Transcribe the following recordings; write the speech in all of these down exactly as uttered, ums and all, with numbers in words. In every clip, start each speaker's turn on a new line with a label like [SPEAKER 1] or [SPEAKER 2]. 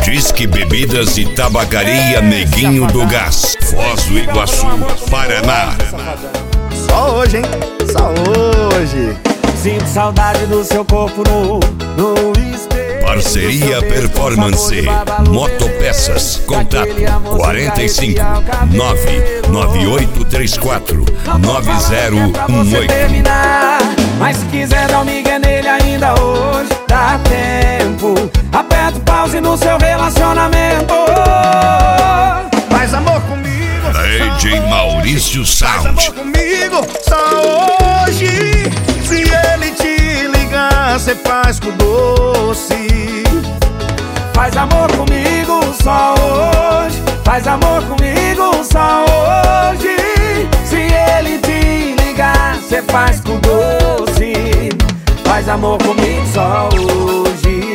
[SPEAKER 1] Disque Bebidas e Tabacaria Neguinho do Gás, Foz do Iguaçu, Paraná.
[SPEAKER 2] Só hoje, hein? Só hoje.
[SPEAKER 3] Sinto saudade do seu corpo no, no espelho.
[SPEAKER 1] Parceria Performance Motopeças. Contato quarenta e cinco, nove nove oito três quatro, nove zero um oito.
[SPEAKER 3] Mas se quiser dar um migué nele ainda hoje, dá tempo. Aperta o pause no seu relacionamento.
[SPEAKER 2] Faz amor comigo,
[SPEAKER 1] D J Maurício
[SPEAKER 2] faz amor
[SPEAKER 1] Sound.
[SPEAKER 2] comigo, só hoje. Se ele te ligar, cê faz com doce.
[SPEAKER 3] Faz amor comigo só hoje. Faz amor comigo só hoje. Se ele te ligar, cê faz com doce. Faz amor comigo só hoje.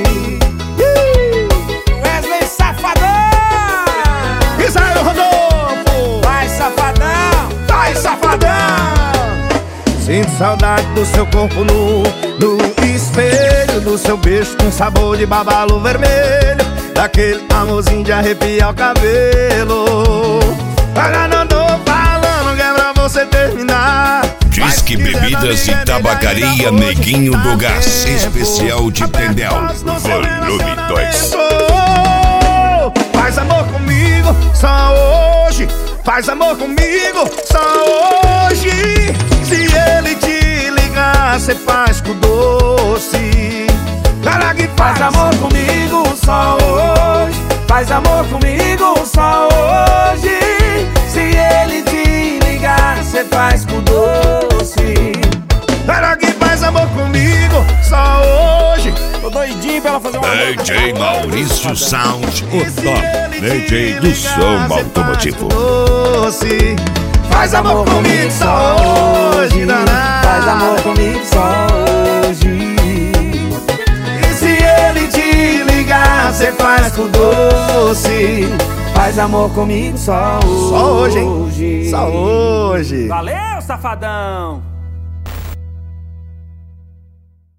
[SPEAKER 3] Wesley Safadão!
[SPEAKER 2] Israel Rodolfo!
[SPEAKER 3] Vai, safadão!
[SPEAKER 2] Vai, safadão! Sinto saudade do seu corpo nu, no espelho, do seu beijo com sabor de babalo vermelho, daquele amorzinho de arrepiar o cabelo. Agora não tô falando que é pra você terminar.
[SPEAKER 1] Disque Bebidas e Tabacaria Neguinho do Gás, especial de Tendel, volume dois.
[SPEAKER 2] Faz amor comigo, só hoje. Faz amor comigo, só hoje. Se ele te ligar, cê faz com doce. Cara que
[SPEAKER 3] Faz amor comigo só hoje. Faz amor comigo só hoje. Se ele te ligar, cê faz com doce.
[SPEAKER 2] Cara que faz amor comigo, só hoje.
[SPEAKER 3] Tô doidinho pra ela fazer uma
[SPEAKER 1] D J Maurício Sound, o top D J do som automotivo.
[SPEAKER 2] Doce. Faz amor comigo só hoje, danado.
[SPEAKER 3] Faz amor comigo só hoje.
[SPEAKER 2] E se ele te ligar, cê faz com doce.
[SPEAKER 3] Faz amor comigo só hoje.
[SPEAKER 2] Só hoje, hein? Só hoje.
[SPEAKER 3] Valeu, safadão!